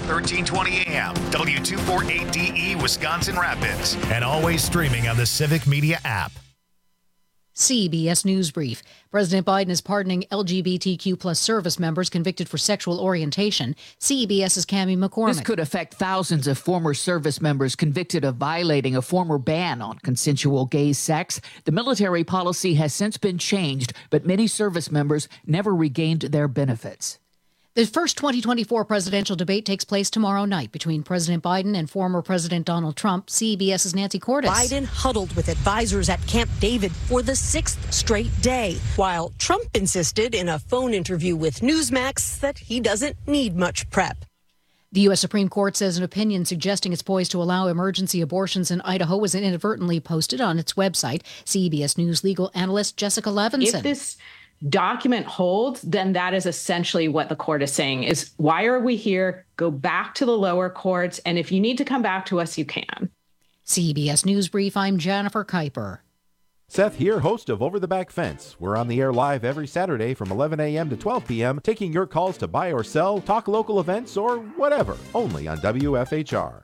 1320 AM, W248DE, Wisconsin Rapids, and always streaming on the Civic Media app. CBS News Brief. President Biden is pardoning LGBTQ plus service members convicted for sexual orientation. CBS's Cammie McCormick. This could affect thousands of former service members convicted of violating a former ban on consensual gay sex. The military policy has since been changed, but many service members never regained their benefits. The first 2024 presidential debate takes place tomorrow night between President Biden and former President Donald Trump. CBS's Nancy Cordes. Biden huddled with advisors at Camp David for the sixth straight day, while Trump insisted in a phone interview with Newsmax that he doesn't need much prep. The U.S. Supreme Court says an opinion suggesting it's poised to allow emergency abortions in Idaho was inadvertently posted on its website. CBS News legal analyst Jessica Levinson. If this document holds, then that is essentially what the court is saying is, why are we here? Go back to the lower courts. And if you need to come back to us, you can. CBS News Brief, I'm Jennifer Kuiper. Seth here, host of Over the Back Fence. We're on the air live every Saturday from 11 a.m. to 12 p.m., taking your calls to buy or sell, talk local events, or whatever, only on WFHR.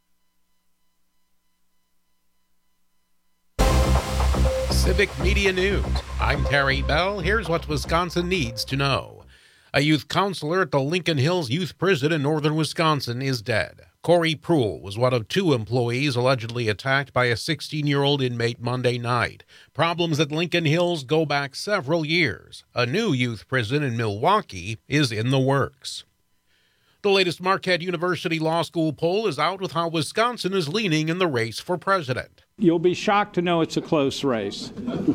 Civic Media News. I'm Terry Bell. Here's what Wisconsin needs to know. A youth counselor at the Lincoln Hills Youth Prison in northern Wisconsin is dead. Corey Pruhl was one of two employees allegedly attacked by a 16-year-old inmate Monday night. Problems at Lincoln Hills go back several years. A new youth prison in Milwaukee is in the works. The latest Marquette University Law School poll is out with how Wisconsin is leaning in the race for president. You'll be shocked to know it's a close race.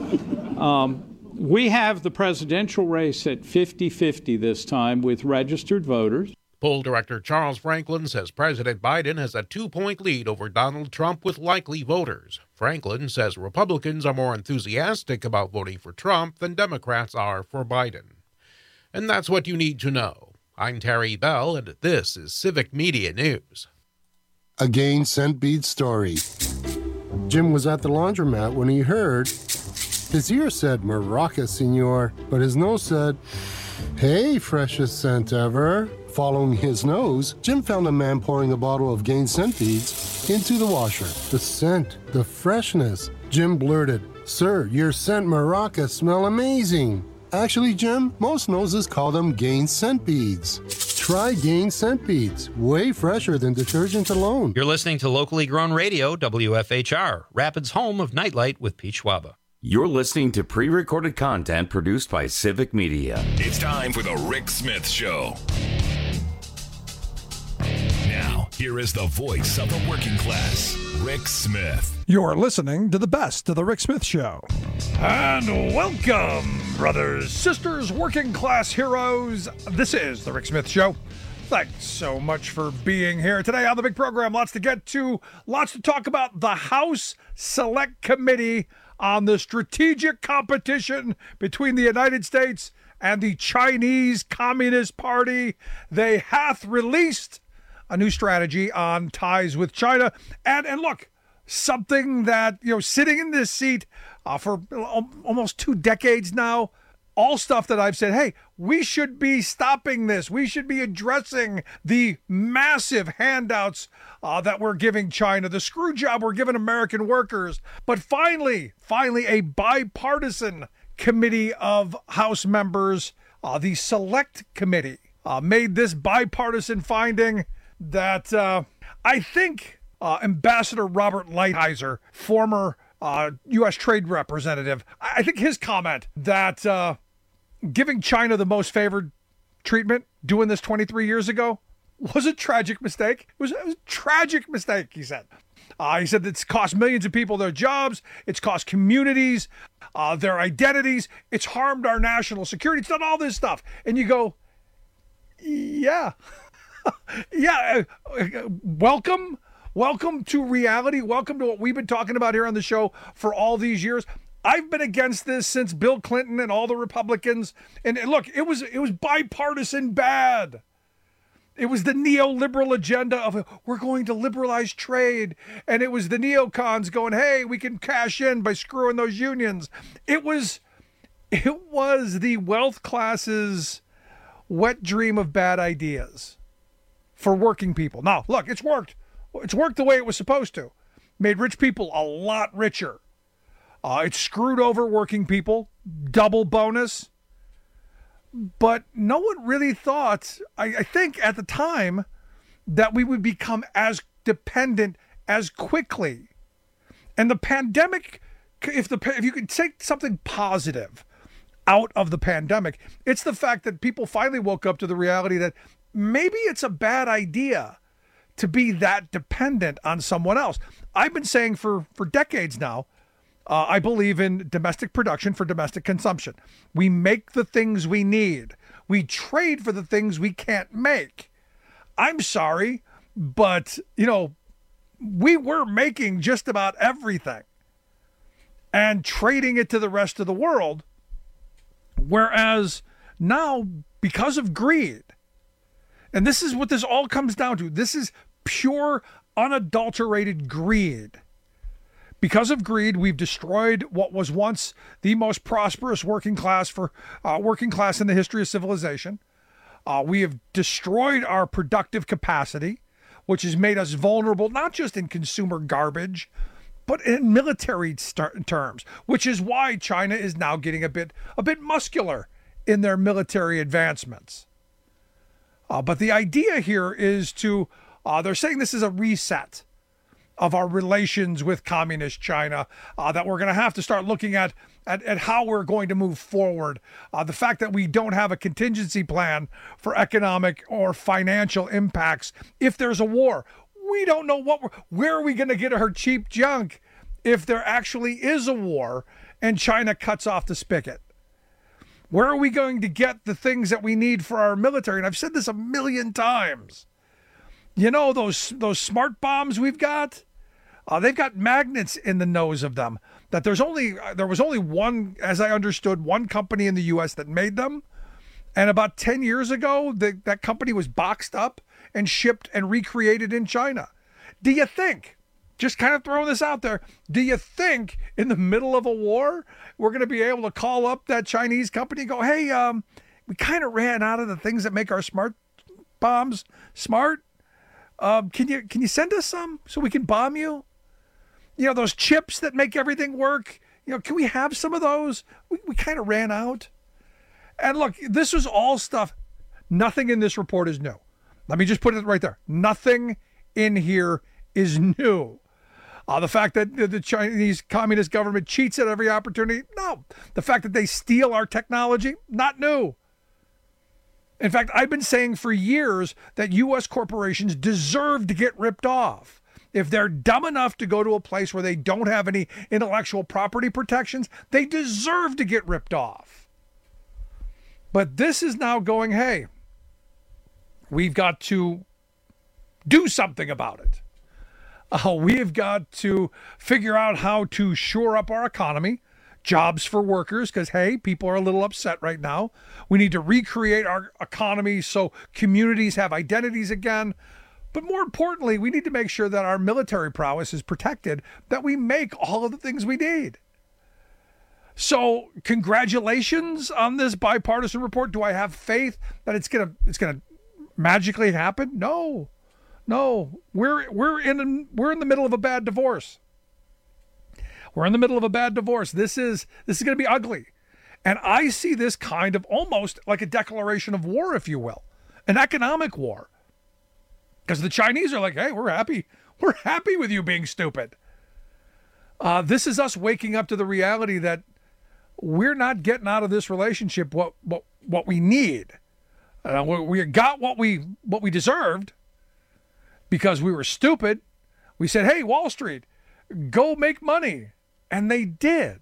We have the presidential race at 50-50 this time with registered voters. Poll director Charles Franklin says President Biden has a 2-point lead over Donald Trump with likely voters. Franklin says Republicans are more enthusiastic about voting for Trump than Democrats are for Biden. And that's what you need to know. I'm Terry Bell, and this is Civic Media News. A Gain Scent Bead story. Jim was at the laundromat when he heard his ear said, "Maraca, senor," but his nose said, "Hey, freshest scent ever." Following his nose, Jim found a man pouring a bottle of Gain Scent Beads into the washer. The scent, the freshness. Jim blurted, "Sir, your scent Maraca smell amazing." Actually, Jim, most noses call them Gain Scent Beads. Try Gain Scent Beads. Way fresher than detergent alone. You're listening to locally grown radio, WFHR, Rapids' home of Nightlight with Pete Schwaba. You're listening to pre-recorded content produced by Civic Media. It's time for the Rick Smith Show. Now, here is the voice of the working class, Rick Smith. You're listening to the best of the Rick Smith Show. And welcome, brothers, sisters, working class heroes. This is the Rick Smith Show. Thanks so much for being here today on the big program. Lots to get to, lots to talk about. The House Select Committee on the strategic competition between the United States and the Chinese Communist Party. They hath released a new strategy on ties with China. And look, something that, sitting in this seat for almost 2 decades now, all stuff that I've said, hey, we should be stopping this. We should be addressing the massive handouts that we're giving China, the screw job we're giving American workers. But finally, a bipartisan committee of House members, the Select Committee, made this bipartisan finding that I think Ambassador Robert Lighthizer, former U.S. Trade Representative, I think his comment that giving China the most favored treatment, doing this 23 years ago, was a tragic mistake. It was a tragic mistake, he said. He said it's cost millions of people their jobs. It's cost communities their identities. It's harmed our national security. It's done all this stuff. And you go, yeah. Yeah, welcome to reality. Welcome to what we've been talking about here on the show for all these years. I've been against this since Bill Clinton and all the Republicans. And look, it was bipartisan bad. It was the neoliberal agenda of we're going to liberalize trade. And it was the neocons going, hey, we can cash in by screwing those unions. It was the wealth class's wet dream of bad ideas. for working people. Now, look, it's worked. It's worked the way it was supposed to. Made rich people a lot richer. It screwed over working people, double bonus. But no one really thought, I think at the time, that we would become as dependent as quickly. And the pandemic, if you could take something positive out of the pandemic, it's the fact that people finally woke up to the reality that maybe it's a bad idea to be that dependent on someone else. I've been saying for decades now, I believe in domestic production for domestic consumption. We make the things we need. We trade for the things we can't make. I'm sorry, but, we were making just about everything and trading it to the rest of the world. Whereas now, because of greed, and this is what this all comes down to, this is pure, unadulterated greed. Because of greed, we've destroyed what was once the most prosperous working class in the history of civilization. We have destroyed our productive capacity, which has made us vulnerable, not just in consumer garbage, but in military terms, which is why China is now getting a bit muscular in their military advancements. But the idea here is they're saying this is a reset of our relations with communist China, that we're going to have to start looking at how we're going to move forward. The fact that we don't have a contingency plan for economic or financial impacts if there's a war. We don't know where are we going to get our cheap junk if there actually is a war and China cuts off the spigot. Where are we going to get the things that we need for our military? And I've said this a million times. Those smart bombs we've got, they've got magnets in the nose of them. That there was only one, as I understood, one company in the U.S. that made them. And about 10 years ago, that company was boxed up and shipped and recreated in China. Do you think, just kind of throwing this out there, do you think in the middle of a war, we're going to be able to call up that Chinese company and go, hey, we kind of ran out of the things that make our smart bombs smart? Can you send us some so we can bomb you? Those chips that make everything work. Can we have some of those? We kind of ran out. And look, this was all stuff. Nothing in this report is new. Let me just put it right there. Nothing in here is new. The fact that the Chinese Communist government cheats at every opportunity, no. The fact that they steal our technology, not new. In fact, I've been saying for years that U.S. corporations deserve to get ripped off. If they're dumb enough to go to a place where they don't have any intellectual property protections, they deserve to get ripped off. But this is now going, hey, we've got to do something about it. We've got to figure out how to shore up our economy. Jobs for workers, because, hey, people are a little upset right now. We need to recreate our economy so communities have identities again. But more importantly, we need to make sure that our military prowess is protected, that we make all of the things we need. So congratulations on this bipartisan report. Do I have faith that it's gonna magically happen? No. We're in the middle of a bad divorce. We're in the middle of a bad divorce. This is going to be ugly. And I see this kind of almost like a declaration of war, if you will, an economic war. Because the Chinese are like, hey, we're happy. We're happy with you being stupid. This is us waking up to the reality that we're not getting out of this relationship what we need. We got what we deserved because we were stupid. We said, hey, Wall Street, go make money. And they did.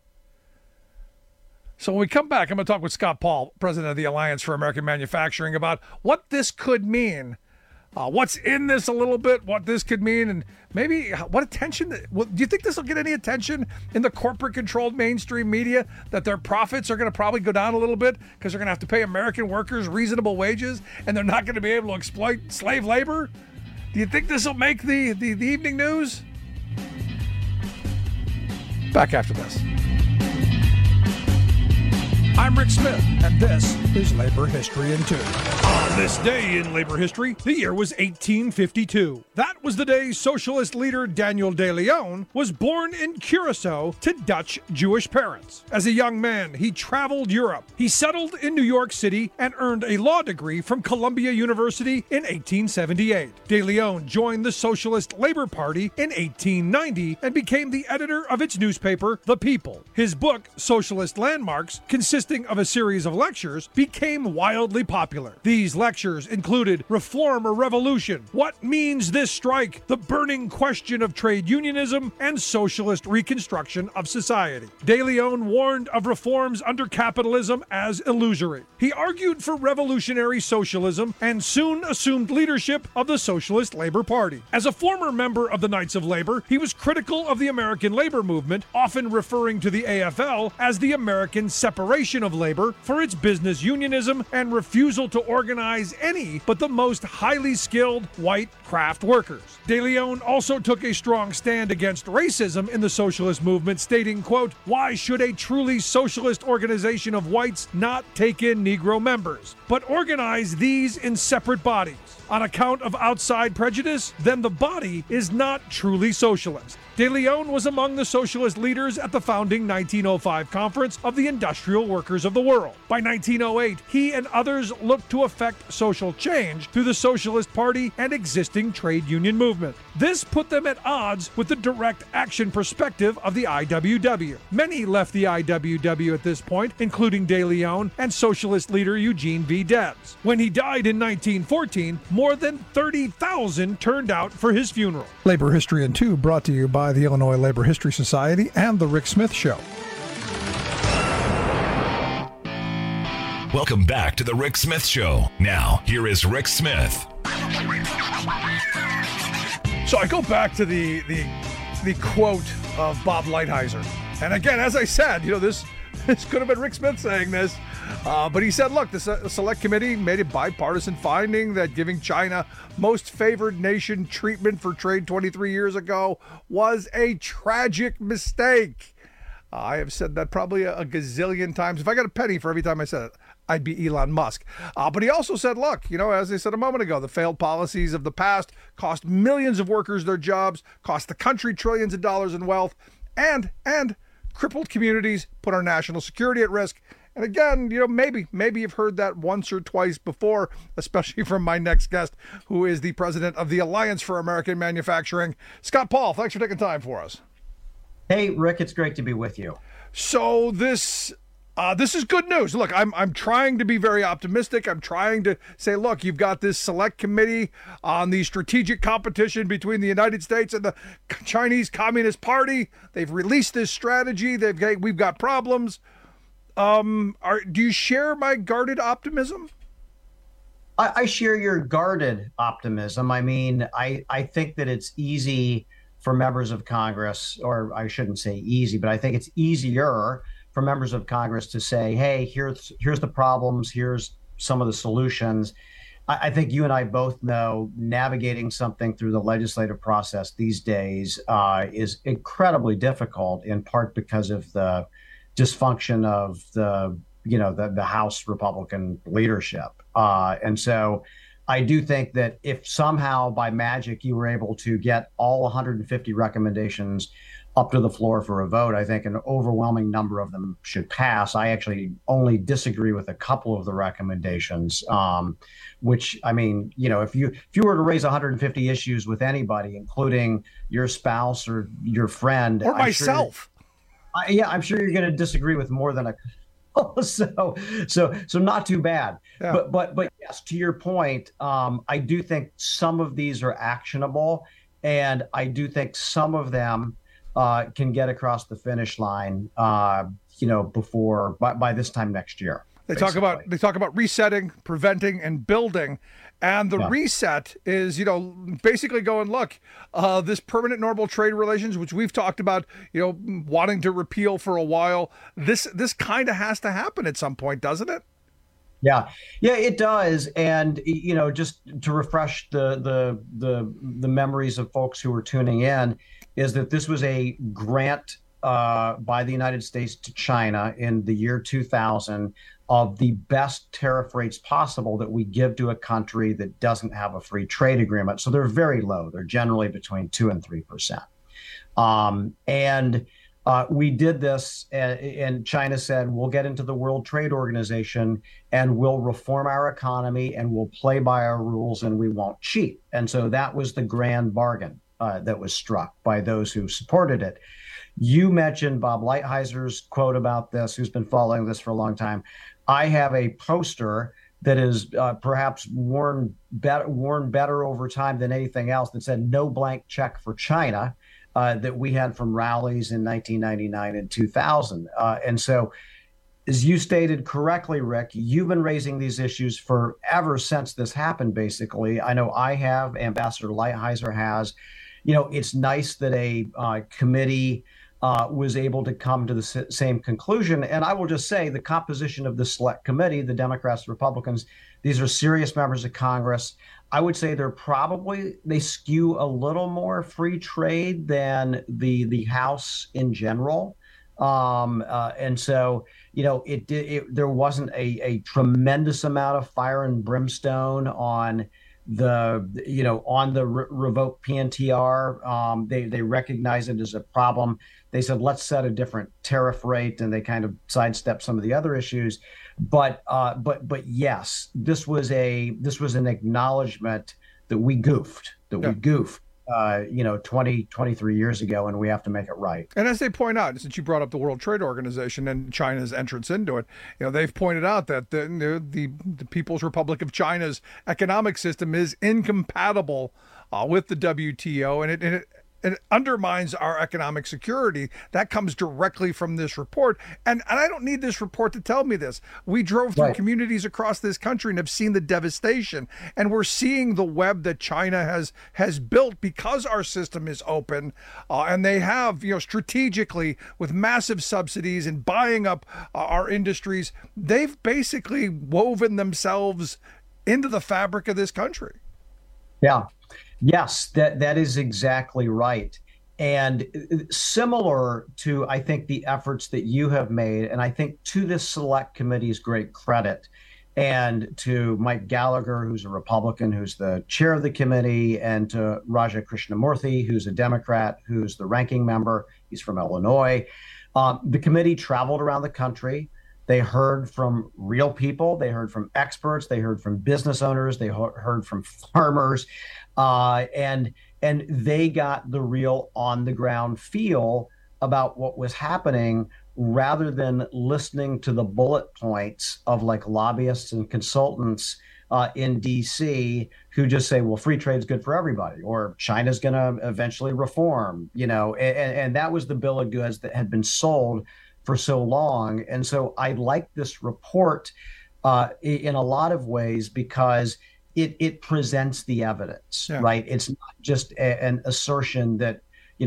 So when we come back, I'm going to talk with Scott Paul, president of the Alliance for American Manufacturing, about what this could mean, what's in this a little bit, what this could mean, and maybe what attention. Do you think this will get any attention in the corporate-controlled mainstream media, that their profits are going to probably go down a little bit because they're going to have to pay American workers reasonable wages and they're not going to be able to exploit slave labor? Do you think this will make the evening news? Back after this. I'm Rick Smith, and this is Labor History in 2 on This day in labor history, the year was 1852. That was the day socialist leader Daniel de Leon was born in Curacao to Dutch Jewish parents. As a young man, he traveled Europe. He settled in New York City and earned a law degree from Columbia University in 1878. De Leon joined the Socialist Labor Party in 1890 and became the editor of its newspaper, The People. His book, Socialist Landmarks, consisting of a series of lectures, became wildly popular. These lectures included Reform or Revolution, What Means This Strike, The Burning Question of Trade Unionism, and Socialist Reconstruction of Society. De Leon warned of reforms under capitalism as illusory. He argued for revolutionary socialism and soon assumed leadership of the Socialist Labor Party. As a former member of the Knights of Labor, he was critical of the American labor movement, often referring to the AFL as the American separation of labor for its business unionism and refusal to organize any but the most highly skilled white craft workers. De Leon also took a strong stand against racism in the socialist movement, stating, quote, "Why should a truly socialist organization of whites not take in Negro members, but organize these in separate bodies? On account of outside prejudice, then the body is not truly socialist." De Leon was among the socialist leaders at the founding 1905 Conference of the Industrial Workers of the World. By 1908, he and others looked to effect social change through the Socialist Party and existing trade union movement. This put them at odds with the direct action perspective of the IWW. Many left the IWW at this point, including De Leon and socialist leader Eugene V. Debs. When he died in 1914, more than 30,000 turned out for his funeral. Labor History in 2 brought to you by the Illinois Labor History Society and The Rick Smith Show. Welcome back to the Rick Smith Show. Now, here is Rick Smith. So I go back to the quote of Bob Lighthizer. And again, as I said, this could have been Rick Smith saying this. But he said, look, the Select Committee made a bipartisan finding that giving China most favored nation treatment for trade 23 years ago was a tragic mistake. I have said that probably a gazillion times. If I got a penny for every time I said it, I'd be Elon Musk. But he also said, look, as I said a moment ago, the failed policies of the past cost millions of workers their jobs, cost the country trillions of dollars in wealth, and crippled communities, put our national security at risk. And again, maybe you've heard that once or twice before, especially from my next guest, who is the president of the Alliance for American Manufacturing, Scott Paul. Thanks for taking time for us. Hey, Rick, it's great to be with you. So this is good news. Look, I'm trying to be very optimistic. I'm trying to say, look, you've got this select committee on the strategic competition between the United States and the Chinese Communist Party. They've released this strategy. We've got problems. Do you share my guarded optimism? I share your guarded optimism. I mean, I think that it's easy for members of Congress, or I shouldn't say easy, but I think it's easier for members of Congress to say, hey, here's the problems, here's some of the solutions. I think you and I both know navigating something through the legislative process these days is incredibly difficult, in part because of the dysfunction of the House Republican leadership. And so I do think that if somehow by magic you were able to get all 150 recommendations up to the floor for a vote, I think an overwhelming number of them should pass. I actually only disagree with a couple of the recommendations, which, I mean, if you were to raise 150 issues with anybody, including your spouse or your friend, or myself, I'm sure you're going to disagree with more than a couple. So not too bad. Yeah. But yes, to your point, I do think some of these are actionable, and I do think some of them can get across the finish line, before by this time next year. They talk about resetting, preventing, and building. And the reset is, basically going, look, this permanent normal trade relations, which we've talked about, wanting to repeal for a while, this kind of has to happen at some point, doesn't it? Yeah, it does. And, just to refresh the memories of folks who are tuning in, is that this was a grant by the United States to China in the year 2000 of the best tariff rates possible that we give to a country that doesn't have a free trade agreement. So they're very low. They're generally between 2 and 3%. We did this, and China said, we'll get into the World Trade Organization and we'll reform our economy and we'll play by our rules and we won't cheat. And so that was the grand bargain that was struck by those who supported it. You mentioned Bob Lighthizer quote about this, who's been following this for a long time. I have a poster that is perhaps worn better over time than anything else that said no blank check for China. That we had from rallies in 1999 and 2000. And so, as you stated correctly, Rick, you've been raising these issues forever since this happened, basically. I know I have, Ambassador Lighthizer has. It's nice that a committee was able to come to the same conclusion. And I will just say the composition of the select committee, the Democrats, Republicans, these are serious members of Congress. I would say they skew a little more free trade than the House in general. And so, there wasn't a tremendous amount of fire and brimstone on the revoked PNTR. They recognize it as a problem. They said, let's set a different tariff rate, and they kind of sidestepped some of the other issues. But yes, this was an acknowledgement that we goofed, 23 years ago, and we have to make it right. And as they point out, since you brought up the World Trade Organization and China's entrance into it, they've pointed out that the People's Republic of China's economic system is incompatible with the WTO, and it undermines our economic security. That comes directly from this report. And I don't need this report to tell me this. We drove through communities across this country and have seen the devastation. And we're seeing the web that China has built because our system is open. And they have, strategically, with massive subsidies and buying up our industries, they've basically woven themselves into the fabric of this country. Yeah. Yes, that is exactly right. And similar to, I think, the efforts that you have made, and I think to this select committee's great credit, and to Mike Gallagher, who's a Republican, who's the chair of the committee, and to Raja Krishnamurthy, who's a Democrat, who's the ranking member. He's from Illinois. The committee traveled around the country. They heard from real people. They heard from experts. They heard from business owners. They heard from farmers. And they got the real on the ground feel about what was happening, rather than listening to the bullet points of lobbyists and consultants in DC who just say, well, free trade is good for everybody, or China's going to eventually reform, and that was the bill of goods that had been sold for so long. And so I like this report in a lot of ways because it presents the evidence, right? It's not just an assertion that,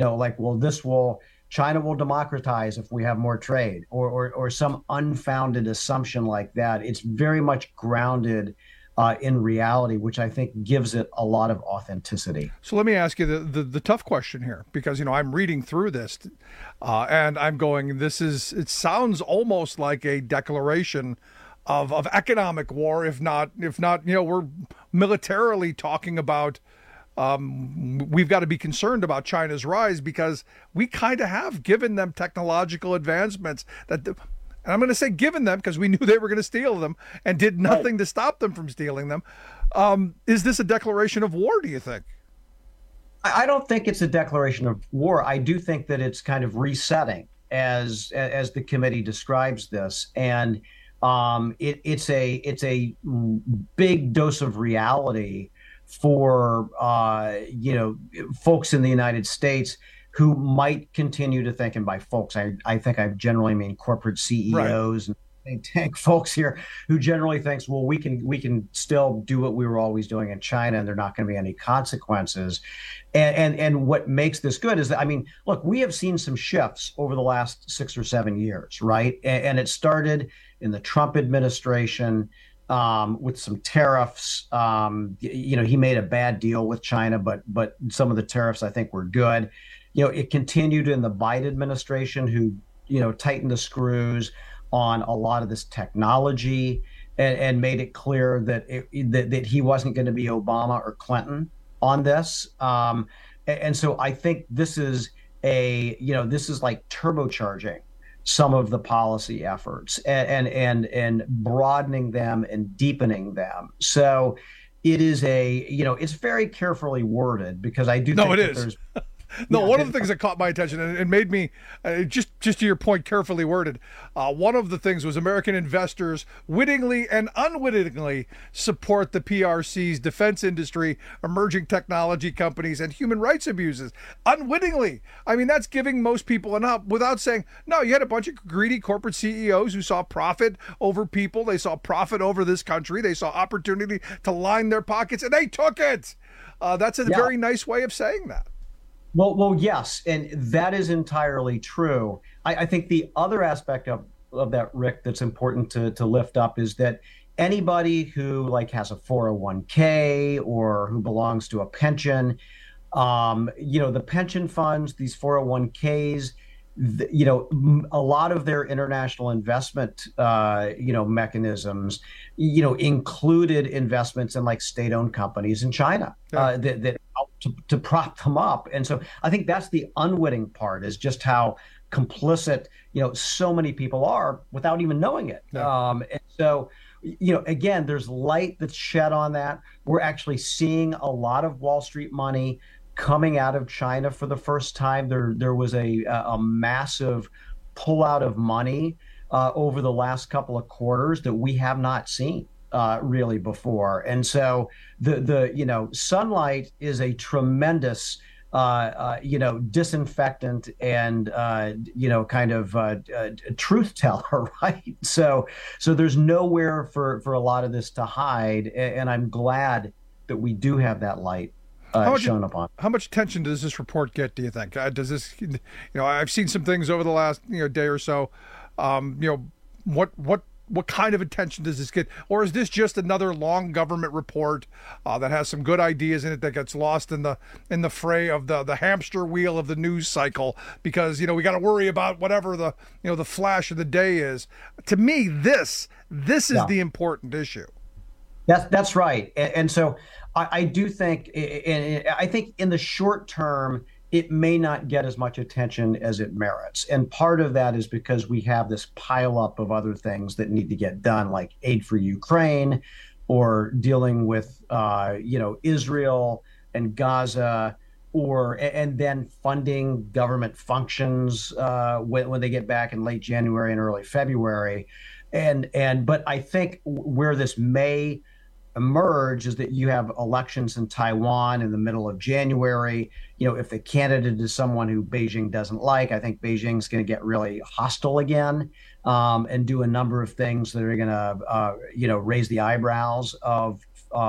China will democratize if we have more trade, or some unfounded assumption like that. It's very much grounded in reality, which I think gives it a lot of authenticity. So let me ask you the tough question here, because, I'm reading through this and I'm going, it sounds almost like a declaration of economic war, if not, we're militarily talking about we've got to be concerned about China's rise, because we kind of have given them technological advancements and I'm going to say given them because we knew they were going to steal them and did nothing to stop them from stealing them. Is this a declaration of war, do you think? I don't think it's a declaration of war. I do think that it's kind of resetting as the committee describes this. And it's a big dose of reality for folks in the United States who might continue to think, and by folks I think I generally mean corporate CEOs and think tank folks here, who generally thinks, well, we can still do what we were always doing in China, and there are not going to be any consequences. And what makes this good is that, look, we have seen some shifts over the last 6 or 7 years, right? And it started in the Trump administration with some tariffs. He made a bad deal with China, but some of the tariffs I think were good. It continued in the Biden administration, who tightened the screws. on a lot of this technology and made it clear that that he wasn't going to be Obama or Clinton on this. And so I think this is like turbocharging some of the policy efforts and broadening them and deepening them. So it is it's very carefully worded, because I do think that there's No, one of the things that caught my attention and made me, just to your point, carefully worded, one of the things was American investors wittingly and unwittingly support the PRC's defense industry, emerging technology companies, and human rights abuses. Unwittingly. I mean, that's giving most people an up without saying, no, you had a bunch of greedy corporate CEOs who saw profit over people. They saw profit over this country. They saw opportunity to line their pockets, and they took it. That's a very nice way of saying that. Well, yes, and that is entirely true. I think the other aspect of that, Rick, that's important to lift up is that anybody who has a 401k or who belongs to a pension, the pension funds, these 401ks, a lot of their international investment, mechanisms, included investments in state-owned companies in China that help to prop them up. And so I think that's the unwitting part, is just how complicit, so many people are without even knowing it. And so, again, there's light that's shed on that. We're actually seeing a lot of Wall Street money coming out of China for the first time. There was a massive pullout of money over the last couple of quarters that we have not seen really before. And so the sunlight is a tremendous disinfectant and truth teller, right? So there's nowhere for a lot of this to hide, and I'm glad that we do have that light shown up on. How much attention does this report get, do you think? Does this, I've seen some things over the last day or so. What kind of attention does this get? Or is this just another long government report that has some good ideas in it that gets lost in the fray of the hamster wheel of the news cycle? Because we got to worry about whatever the flash of the day is. To me, this is the important issue. That's right. And so I do think, and I think in the short term, it may not get as much attention as it merits. And part of that is because we have this pileup of other things that need to get done, like aid for Ukraine or dealing with, Israel and Gaza, and then funding government functions when they get back in late January and early February. But I think where this may emerge is that you have elections in Taiwan in the middle of January. If the candidate is someone who Beijing doesn't like, I think Beijing's going to get really hostile again and do a number of things that are going to, raise the eyebrows of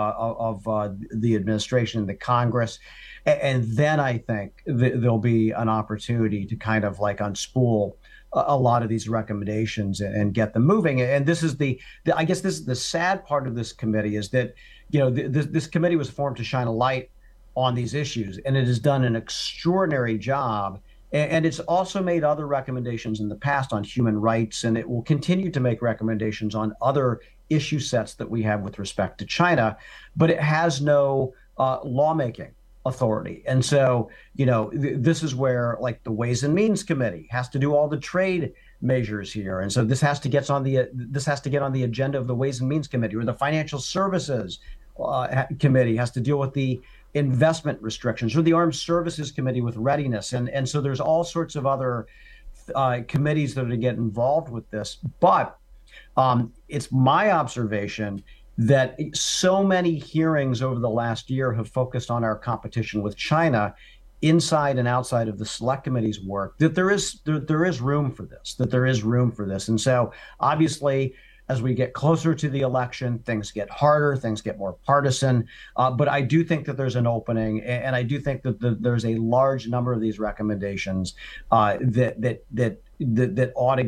the administration and the Congress. And then I think there'll be an opportunity to kind of unspool a lot of these recommendations and get them moving. And this is I guess this is the sad part of this committee, is that, this committee was formed to shine a light on these issues, and it has done an extraordinary job. And it's also made other recommendations in the past on human rights, and it will continue to make recommendations on other issue sets that we have with respect to China, but it has no lawmaking authority. And so, this is where the Ways and Means Committee has to do all the trade measures here. And so this has to get on the agenda of the Ways and Means Committee, or the Financial Services Committee has to deal with the investment restrictions, or the Armed Services Committee with readiness. And so there's all sorts of other committees that are to get involved with this. But it's my observation that so many hearings over the last year have focused on our competition with China inside and outside of the select committee's work, that there is room for this. And so obviously, as we get closer to the election, things get harder, things get more partisan. But I do think that there's an opening, and I do think that there's a large number of these recommendations that ought to get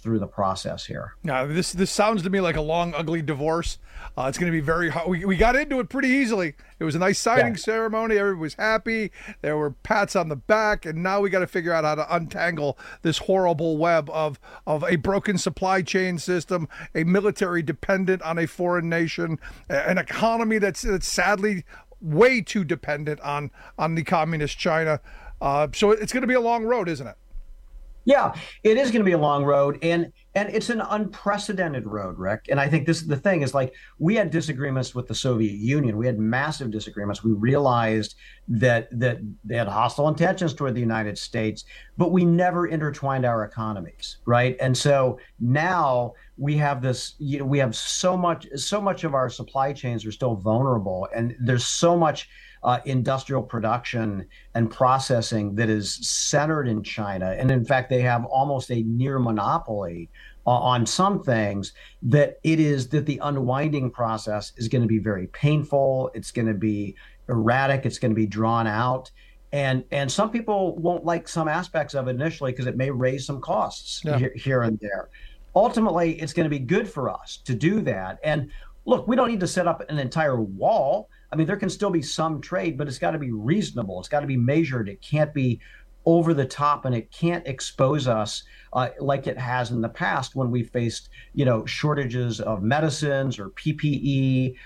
through the process here. Now, this sounds to me like a long, ugly divorce. It's going to be very hard. We got into it pretty easily. It was a nice signing ceremony. Everybody was happy. There were pats on the back, and now we got to figure out how to untangle this horrible web of a broken supply chain system, a military dependent on a foreign nation, an economy that's sadly way too dependent on the communist China. So it's going to be a long road, isn't it? Yeah, it is going to be a long road, and it's an unprecedented road, Rick. And I think this is the thing is, like, we had disagreements with the Soviet Union. We had massive disagreements. We realized that they had hostile intentions toward the United States, but we never intertwined our economies, right? And so now we have this, we have so much of our supply chains are still vulnerable, and there's so much industrial production and processing that is centered in China. And in fact, they have almost a near monopoly on some things, that the unwinding process is going to be very painful. It's going to be erratic. It's going to be drawn out. And some people won't like some aspects of it initially because it may raise some costs here and there. Ultimately, it's going to be good for us to do that. And look, we don't need to set up an entire wall. I mean, there can still be some trade, but it's got to be reasonable. It's got to be measured. It can't be over the top, and it can't expose us like it has in the past when we faced, shortages of medicines or PPE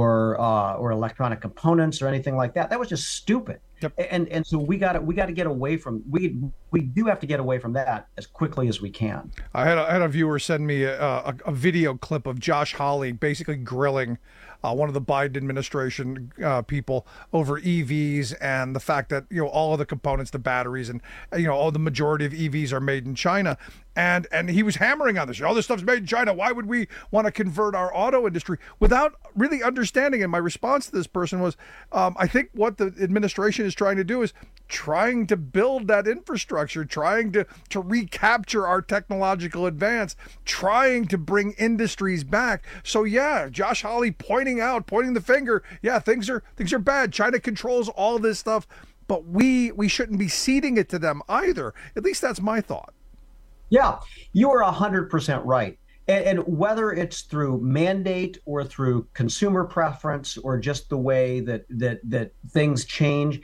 or electronic components or anything like that. That was just stupid. Yep. And so we got to get away from we do have to get away from that as quickly as we can. I had a viewer send me a video clip of Josh Hawley basically grilling one of the Biden administration people over EVs and the fact that all of the components, the batteries, and all the majority of EVs are made in China. And he was hammering on this. All this stuff's made in China. Why would we want to convert our auto industry without really understanding? And my response to this person was, I think what the administration is trying to do is trying to build that infrastructure, trying to recapture our technological advance, trying to bring industries back. So yeah, Josh Hawley pointing the finger. Yeah, things are bad. China controls all this stuff, but we shouldn't be ceding it to them either. At least that's my thought. Yeah, you are 100% right. And whether it's through mandate or through consumer preference or just the way that things change,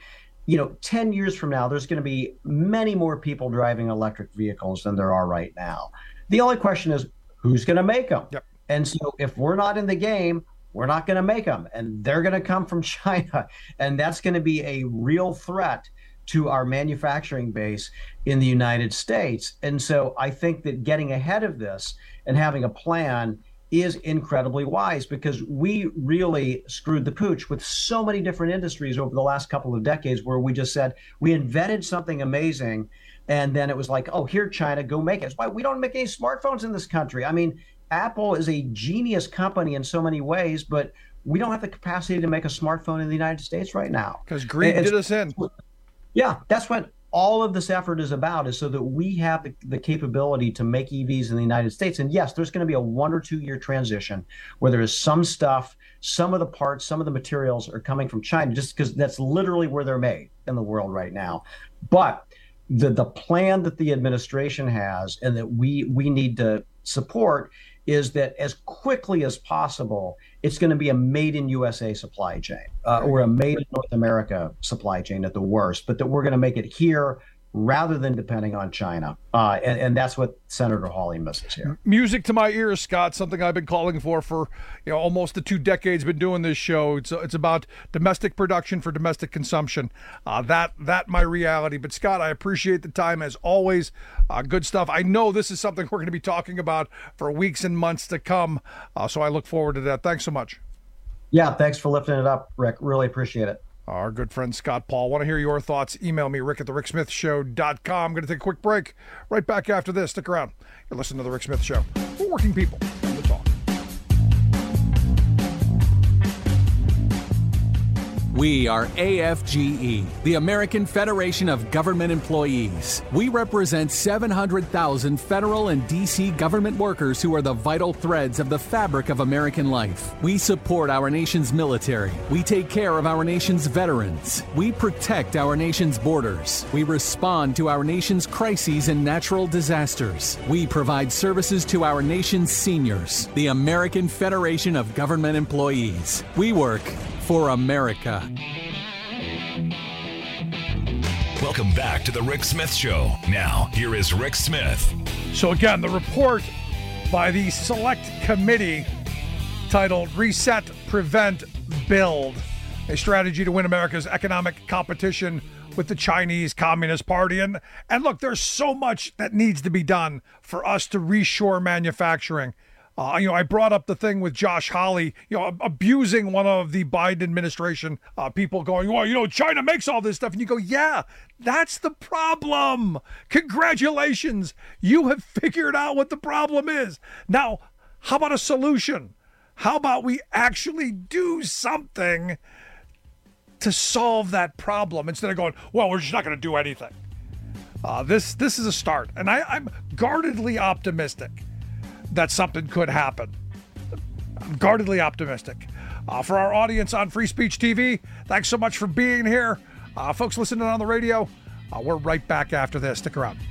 10 years from now, there's going to be many more people driving electric vehicles than there are right now. The only question is, who's going to make them? Yep. And so if we're not in the game, we're not going to make them. And they're going to come from China. And that's going to be a real threat to our manufacturing base in the United States. And so I think that getting ahead of this and having a plan is incredibly wise, because we really screwed the pooch with so many different industries over the last couple of decades, where we just said we invented something amazing, and then it was like, oh, here, China, go make it. That's why we don't make any smartphones in this country. I mean, Apple is a genius company in so many ways, but we don't have the capacity to make a smartphone in the United States right now. Because greed did us in. Yeah, that's what all of this effort is about, is so that we have the capability to make EVs in the United States. And yes, there's going to be a 1 or 2 year transition where there is some stuff, some of the parts, some of the materials are coming from China, just because that's literally where they're made in the world right now. But the plan that the administration has and that we need to support is that as quickly as possible, it's going to be a made in USA supply chain or a made in North America supply chain at the worst, but that we're going to make it here rather than depending on China. And that's what Senator Hawley misses here. Music to my ears, Scott, something I've been calling for almost the 2 decades been doing this show. It's about domestic production for domestic consumption. That my reality. But Scott, I appreciate the time as always. Good stuff. I know this is something we're going to be talking about for weeks and months to come. So I look forward to that. Thanks so much. Yeah, thanks for lifting it up, Rick. Really appreciate it. Our good friend Scott Paul. Want to hear your thoughts? Email me, rick@thericksmithshow.com. I'm going to take a quick break. Right back after this. Stick around. You're listening to The Rick Smith Show. For working people on the talk. We are AFGE, the American Federation of Government Employees. We represent 700,000 federal and D.C. government workers who are the vital threads of the fabric of American life. We support our nation's military. We take care of our nation's veterans. We protect our nation's borders. We respond to our nation's crises and natural disasters. We provide services to our nation's seniors. The American Federation of Government Employees. We work for America. Welcome back to the Rick Smith Show. Now, here is Rick Smith. So again, the report by the Select Committee titled Reset, Prevent, Build, a strategy to win America's economic competition with the Chinese Communist Party. And look, there's so much that needs to be done for us to reshore manufacturing. I brought up the thing with Josh Hawley, abusing one of the Biden administration people going, well, China makes all this stuff. And you go, yeah, that's the problem. Congratulations. You have figured out what the problem is. Now, how about a solution? How about we actually do something to solve that problem instead of going, well, we're just not going to do anything. This is a start. And I'm guardedly optimistic that something could happen. I'm guardedly optimistic. For our audience on Free Speech TV, thanks so much for being here. Folks listening on the radio, we're right back after this. Stick around.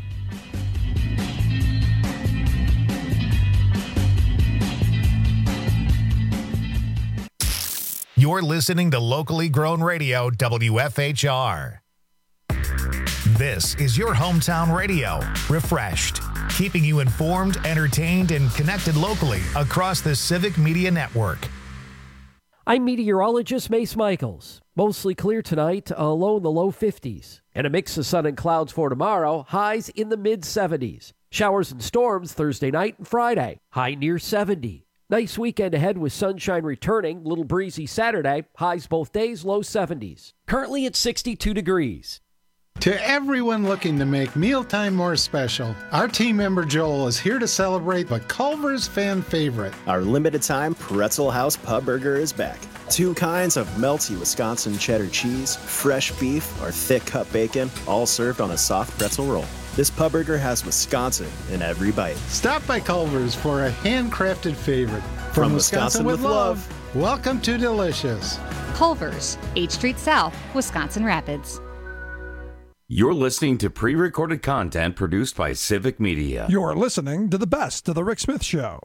You're listening to locally grown radio, WFHR. This is your hometown radio, refreshed, keeping you informed, entertained, and connected locally across the Civic Media Network. I'm meteorologist Mace Michaels. Mostly clear tonight, low in the low 50s. And a mix of sun and clouds for tomorrow, highs in the mid-70s. Showers and storms Thursday night and Friday, high near 70. Nice weekend ahead with sunshine returning, little breezy Saturday, highs both days, low 70s. Currently at 62 degrees. To everyone looking to make mealtime more special, our team member Joel is here to celebrate the Culver's fan favorite. Our limited time Pretzel House Pub Burger is back. 2 kinds of melty Wisconsin cheddar cheese, fresh beef, or thick cut bacon, all served on a soft pretzel roll. This pub burger has Wisconsin in every bite. Stop by Culver's for a handcrafted favorite. From Wisconsin with love, welcome to Delicious. Culver's, 8th Street South, Wisconsin Rapids. You're listening to pre-recorded content produced by Civic Media. You're listening to the best of the Rick Smith Show.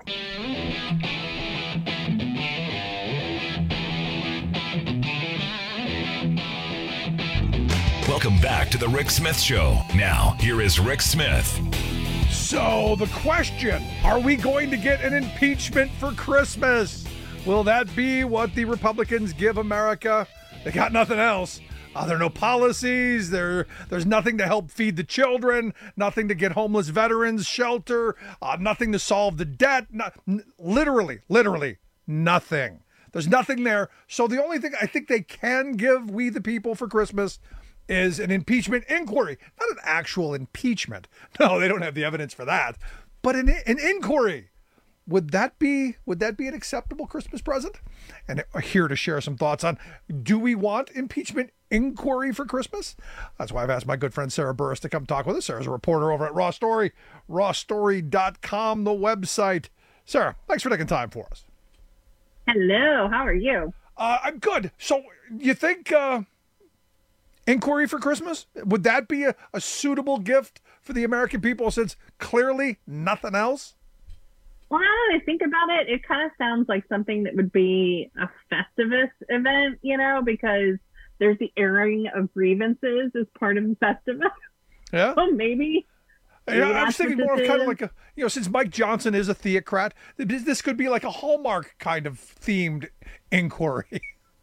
Welcome back to the Rick Smith Show. Now, here is Rick Smith. So the question, are we going to get an impeachment for Christmas? Will that be what the Republicans give America? They got nothing else. There are no policies. There's nothing to help feed the children, nothing to get homeless veterans shelter, nothing to solve the debt. Literally nothing. There's nothing there. So the only thing I think they can give we the people for Christmas is an impeachment inquiry. Not an actual impeachment. No, they don't have the evidence for that. But an inquiry. Would that be an acceptable Christmas present? And here to share some thoughts on, do we want impeachment inquiry for Christmas? That's why I've asked my good friend Sarah Burris to come talk with us. Sarah's a reporter over at Raw Story, rawstory.com, the website. Sarah, thanks for taking time for us. Hello, how are you? I'm good. So you think inquiry for Christmas, would that be a suitable gift for the American people since clearly nothing else? Well, now that I think about it, it kind of sounds like something that would be a Festivus event, because there's the airing of grievances as part of the Festivus. Yeah. Well, maybe. Yeah, I was thinking more of kind of like since Mike Johnson is a theocrat, this could be like a Hallmark kind of themed inquiry.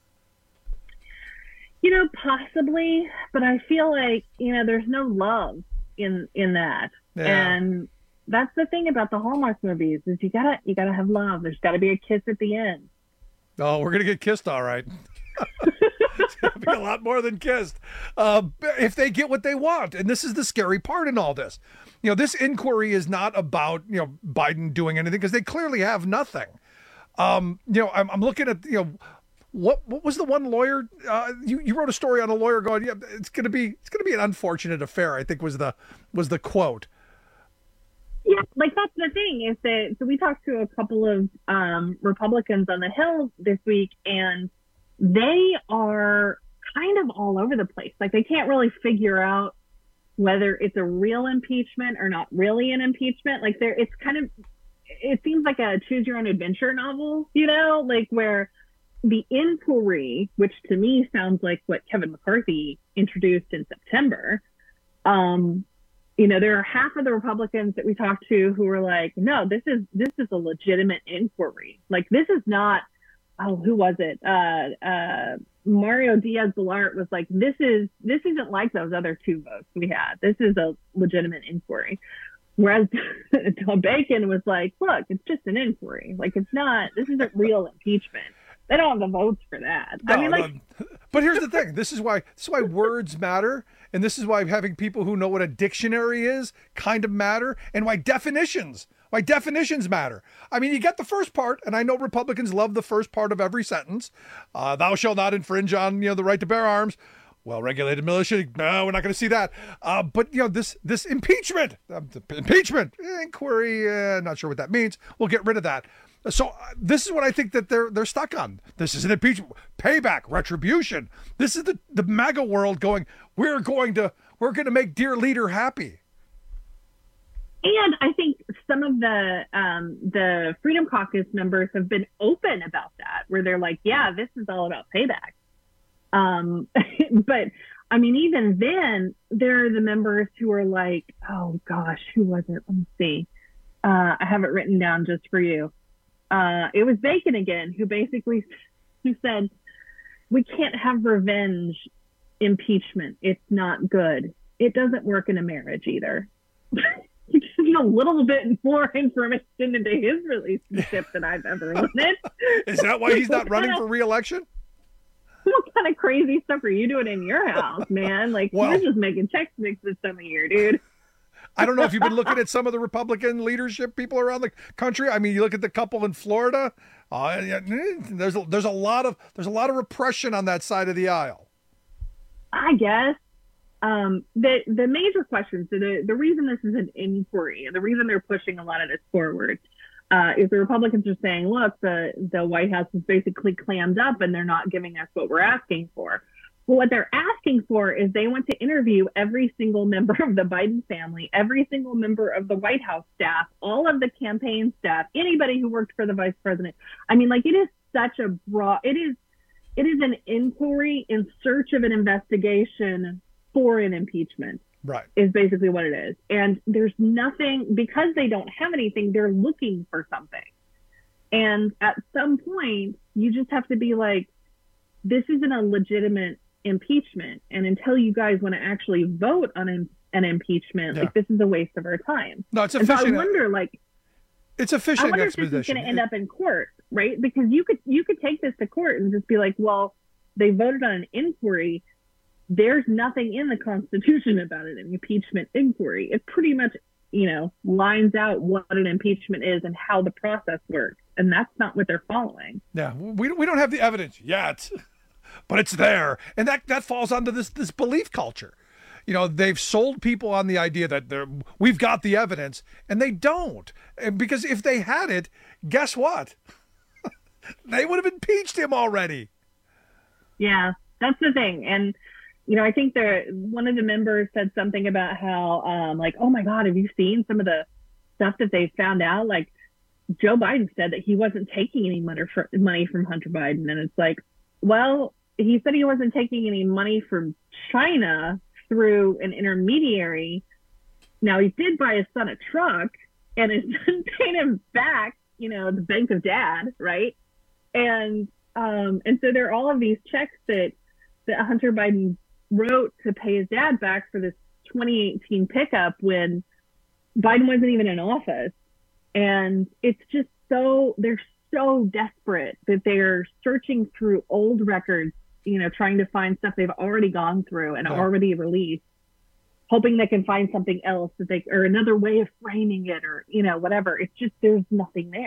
Possibly, but I feel like, there's no love in that. Yeah. And that's the thing about the Hallmark movies is you gotta have love. There's gotta be a kiss at the end. Oh, we're gonna get kissed, all right. It's gonna be a lot more than kissed. If they get what they want, and this is the scary part in all this. This inquiry is not about Biden doing anything because they clearly have nothing. I'm looking at What was the one lawyer? You wrote a story on a lawyer going, yeah, it's gonna be an unfortunate affair, I think was the quote. Yeah, like that's the thing is that so we talked to a couple of Republicans on the Hill this week, and they are kind of all over the place. Like they can't really figure out whether it's a real impeachment or not really an impeachment. Like it seems like a choose your own adventure novel, like where the inquiry, which to me sounds like what Kevin McCarthy introduced in September, there are half of the Republicans that we talked to who were like, no, this is a legitimate inquiry. Like this is not, who was it? Mario Diaz-Balart was like, this isn't like those other two votes we had. This is a legitimate inquiry. Whereas Tom Bacon was like, look, it's just an inquiry. Like this isn't real impeachment. They don't have the votes for that. No, but here's the thing. This is why words matter. And this is why having people who know what a dictionary is kind of matter, and why definitions matter. I mean, you get the first part, and I know Republicans love the first part of every sentence. Thou shalt not infringe on, the right to bear arms. Well-regulated militia. No, we're not going to see that. But this impeachment, inquiry. Not sure what that means. We'll get rid of that. So this is what I think that they're stuck on. This is an impeachment, payback, retribution. This is the MAGA world going. We're going to make dear leader happy. And I think some of the Freedom Caucus members have been open about that, where they're like, yeah, this is all about payback. But I mean, even then, there are the members who are like, oh gosh, who was it? Let me see. I have it written down just for you. It was Bacon again, who said, we can't have revenge impeachment. It's not good. It doesn't work in a marriage either. Just a little bit more information into his relationship than I've ever wanted. Is that why he's not running for re-election? What kind of crazy stuff are you doing in your house, man? Like, you're just making Chex Mix this time of year, dude. I don't know if you've been looking at some of the Republican leadership people around the country. I mean, you look at the couple in Florida. There's a lot of repression on that side of the aisle. I guess the major questions. So the reason this is an inquiry, and the reason they're pushing a lot of this forward, is the Republicans are saying, look, the White House is basically clammed up, and they're not giving us what we're asking for. Well, what they're asking for is they want to interview every single member of the Biden family, every single member of the White House staff, all of the campaign staff, anybody who worked for the vice president. I mean, like, it is such a broad, it is an inquiry in search of an investigation for an impeachment. Right. Is basically what it is. And there's nothing, because they don't have anything, they're looking for something. And at some point, you just have to be like, this isn't a legitimate impeachment, and until you guys want to actually vote on an impeachment, like, this is a waste of our time. No, it's a fishing. So I wonder, like, it's a fishing expedition. I wonder if this is going to end up in court, right? Because you could take this to court and just be like, well, they voted on an inquiry. There's nothing in the Constitution about an impeachment inquiry. It pretty much, lines out what an impeachment is and how the process works, and that's not what they're following. Yeah, we don't have the evidence yet. But it's there, and that falls onto this belief culture. They've sold people on the idea that we've got the evidence, and they don't. And because if they had it, guess what? They would have impeached him already. Yeah, that's the thing. And I think one of the members said something about how, like, oh my God, have you seen some of the stuff that they found out? Like, Joe Biden said that he wasn't taking any money from Hunter Biden, and it's like, well, he said he wasn't taking any money from China through an intermediary. Now, he did buy his son a truck, and his son paid him back, the Bank of Dad, right? And so there are all of these checks that Hunter Biden wrote to pay his dad back for this 2018 pickup when Biden wasn't even in office. And it's just they're so desperate that they're searching through old records, trying to find stuff they've already gone through and already released, hoping they can find something else or another way of framing it, or, whatever. It's just, there's nothing there.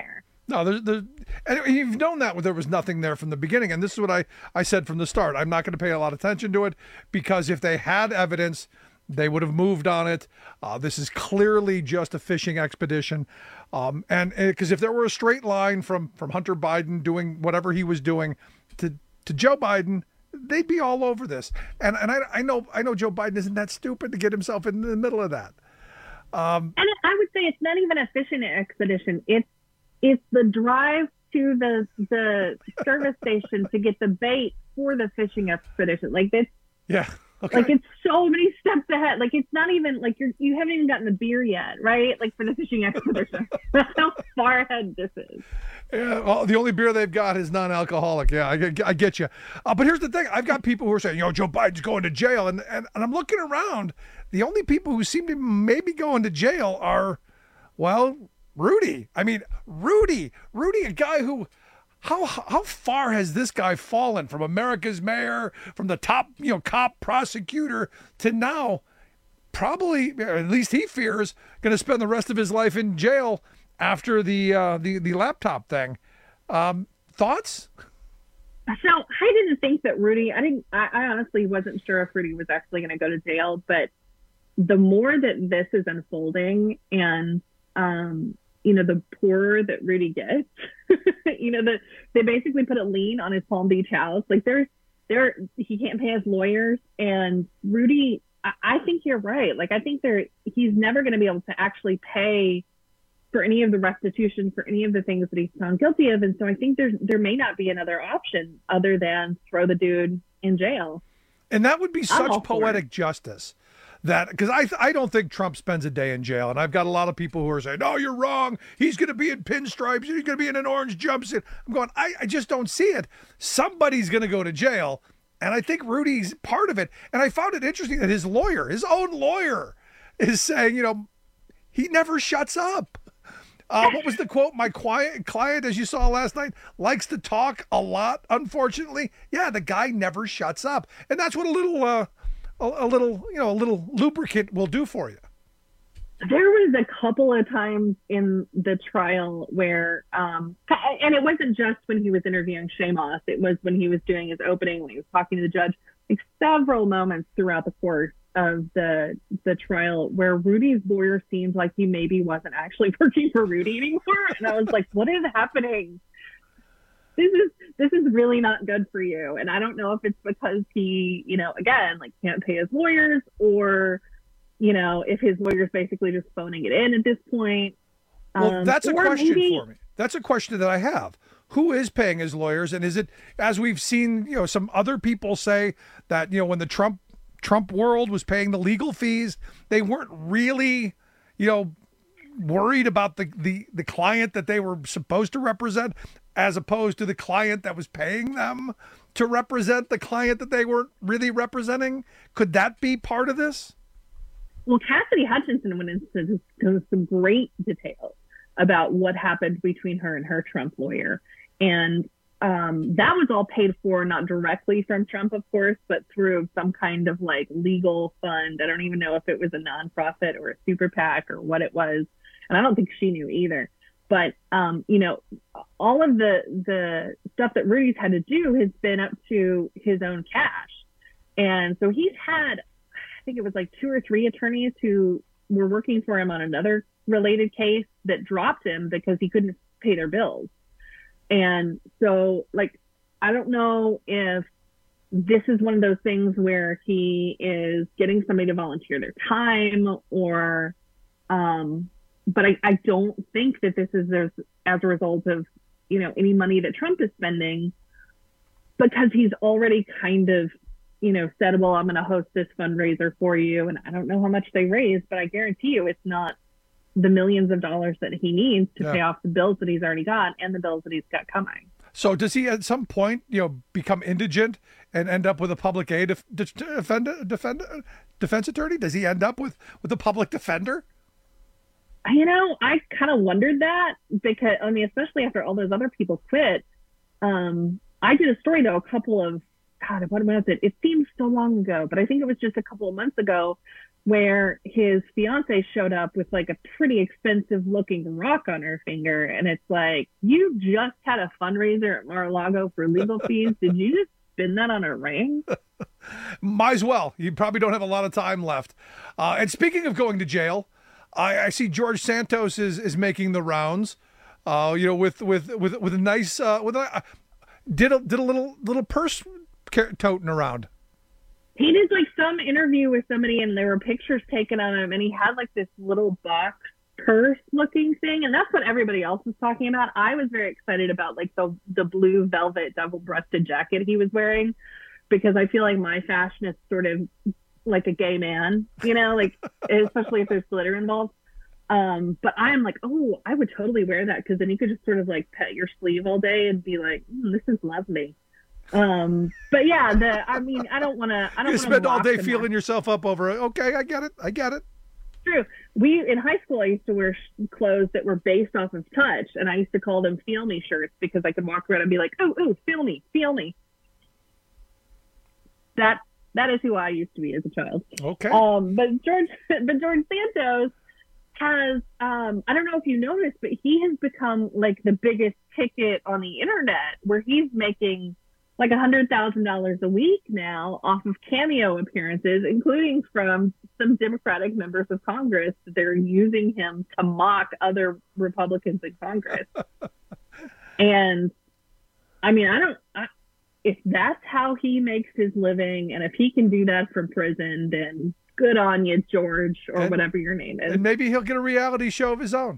No, and you've known that there was nothing there from the beginning. And this is what I said from the start. I'm not going to pay a lot of attention to it because if they had evidence, they would have moved on it. This is clearly just a fishing expedition. And because if there were a straight line from Hunter Biden doing whatever he was doing to Joe Biden, they'd be all over this. And I know Joe Biden isn't that stupid to get himself in the middle of that. And I would say it's not even a fishing expedition. It's the drive to the service station to get the bait for the fishing expedition. Like this. Yeah. Okay. Like it's so many steps ahead. Like it's not even like you haven't even gotten the beer yet, right? Like for the fishing expedition. That's how far ahead this is. Yeah, well, the only beer they've got is non-alcoholic. Yeah, I get you. But here's the thing: I've got people who are saying, Joe Biden's going to jail, and I'm looking around. The only people who seem to maybe going to jail are, well, Rudy. I mean, Rudy, a guy who. How far has this guy fallen from America's mayor, from the top, cop prosecutor to now probably, at least he fears, going to spend the rest of his life in jail after the laptop thing. Thoughts? So I didn't think that Rudy, I honestly wasn't sure if Rudy was actually going to go to jail, but the more that this is unfolding and, the poorer that Rudy gets, they basically put a lien on his Palm Beach house. Like he can't pay his lawyers, and Rudy, I think you're right. Like I think he's never going to be able to actually pay for any of the restitution for any of the things that he's found guilty of. And so I think there may not be another option other than throw the dude in jail. And that would be such poetic justice. That because I don't think Trump spends a day in jail, and I've got a lot of people who are saying, "No, you're wrong. He's going to be in pinstripes. He's going to be in an orange jumpsuit." I'm going, I just don't see it. Somebody's going to go to jail, and I think Rudy's part of it. And I found it interesting that his own lawyer, is saying, he never shuts up. What was the quote? My client, as you saw last night, likes to talk a lot. Unfortunately, yeah, the guy never shuts up, and that's what a little lubricant will do for you. There was a couple of times in the trial where, and it wasn't just when he was interviewing Shamos, it was when he was doing his opening, when he was talking to the judge, like several moments throughout the course of the trial where Rudy's lawyer seemed like he maybe wasn't actually working for Rudy anymore. And I was like, what is happening? This is really not good for you. And I don't know if it's because he, again, like can't pay his lawyers, or, if his lawyer's basically just phoning it in at this point. Well, that's a question for me. That's a question that I have. Who is paying his lawyers? And is it, as we've seen, some other people say that, when the Trump world was paying the legal fees, they weren't really, worried about the client that they were supposed to represent, as opposed to the client that was paying them to represent the client that they weren't really representing. Could that be part of this? Well, Cassidy Hutchinson went into some great details about what happened between her and her Trump lawyer. And that was all paid for, not directly from Trump, of course, but through some kind of like legal fund. I don't even know if it was a nonprofit or a super PAC or what it was. And I don't think she knew either. But, all of the stuff that Rudy's had to do has been up to his own cash. And so he's had, I think it was like 2 or 3 attorneys who were working for him on another related case that dropped him because he couldn't pay their bills. And so, like, I don't know if this is one of those things where he is getting somebody to volunteer their time or, but I don't think that this is as a result of, any money that Trump is spending, because he's already kind of, said, well, I'm going to host this fundraiser for you. And I don't know how much they raised, but I guarantee you it's not the millions of dollars that he needs to pay off the bills that he's already got and the bills that he's got coming. So does he at some point, become indigent and end up with a public aid defense attorney? Does he end up with a public defender? I kind of wondered that because, especially after all those other people quit. I did a story, though, a couple of, God, what was it? It seems so long ago, but I think it was just a couple of months ago where his fiance showed up with like a pretty expensive looking rock on her finger. And it's like, you just had a fundraiser at Mar-a-Lago for legal fees. Did you just spin that on a ring? Might as well. You probably don't have a lot of time left. And speaking of going to jail, I see George Santos is making the rounds. With a nice did a little purse toting around. He did like some interview with somebody, and there were pictures taken of him, and he had like this little box purse looking thing, and that's what everybody else was talking about. I was very excited about like the blue velvet double-breasted jacket he was wearing, because I feel like my fashion is sort of like a gay man, like especially if there's glitter involved. But I'm like, oh, I would totally wear that, because then you could just sort of like pet your sleeve all day and be like, this is lovely. But yeah, I don't want to. You spend all day feeling yourself up over it. Okay, I get it. True. In high school, I used to wear clothes that were based off of touch, and I used to call them "feel me" shirts, because I could walk around and be like, oh, feel me. That is who I used to be as a child. Okay. But George Santos has, I don't know if you noticed, but he has become like the biggest ticket on the internet, where he's making like $100,000 a week now off of cameo appearances, including from some Democratic members of Congress. They're using him to mock other Republicans in Congress. And I mean, if that's how he makes his living, and if he can do that from prison, then good on you, George, or whatever your name is. And maybe he'll get a reality show of his own.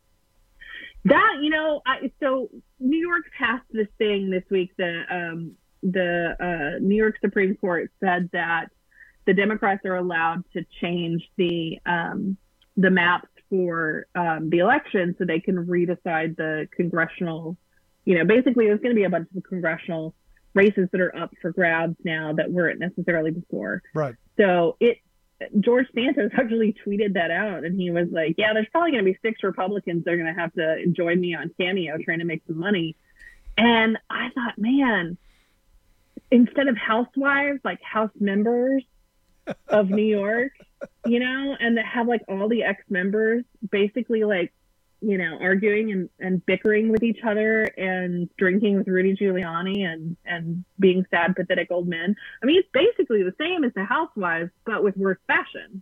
So New York passed this thing this week. The New York Supreme Court said that the Democrats are allowed to change the maps for the election, so they can redecide the congressional. Basically, there's going to be a bunch of congressional races that are up for grabs now that weren't necessarily before. Right. So George Santos actually tweeted that out, and he was like, yeah, there's probably going to be 6 Republicans that are going to have to join me on Cameo trying to make some money. And I thought, man, instead of housewives, like house members of New York, and that have like all the ex-members basically like, arguing and bickering with each other and drinking with Rudy Giuliani and being sad, pathetic old men. I mean, it's basically the same as the Housewives, but with worse fashion.